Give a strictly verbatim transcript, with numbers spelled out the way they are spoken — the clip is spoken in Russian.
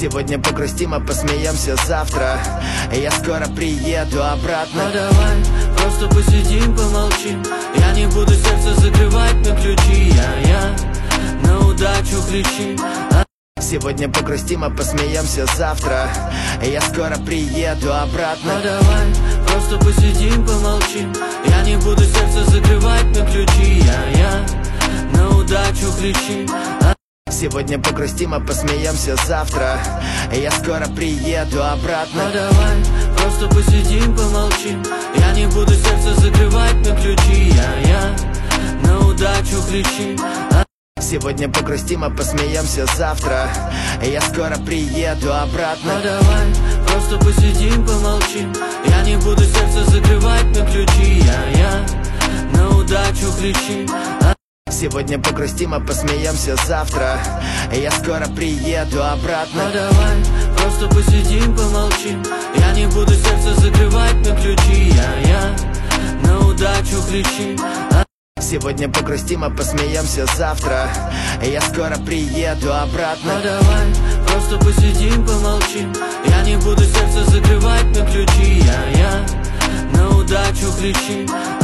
Сегодня погрустим, а посмеемся завтра. Я скоро приеду обратно. Ну давай, просто посидим, помолчим. Я не буду сердце закрывать на ключи. Я, я, на удачу кричи. Сегодня погрустим, а посмеемся завтра. Я скоро приеду обратно. Ну давай, просто посидим, помолчим. Я не буду сердце закрывать на ключи. Я, я, на удачу кричи. Сегодня погрустим, а посмеемся завтра. Я скоро приеду обратно. Ну давай, просто посидим, помолчим. Я не буду сердце закрывать на ключи. Я, я, на удачу кричи. Сегодня погрустим, а посмеемся завтра. Я скоро приеду обратно. Ну давай, просто посидим, помолчим. Я не буду сердце закрывать на ключи. Я, я, на удачу кричи. Сегодня погрустим, а посмеемся завтра. Я скоро приеду обратно. Ну давай, просто посидим, помолчим. Я не буду сердце закрывать на ключи. Я, я, на удачу кричи. Сегодня погрустим, а посмеемся завтра. Я скоро приеду обратно. Ну давай, просто посидим, помолчим. Я не буду сердце закрывать на ключи. Я, я, на удачу кричи.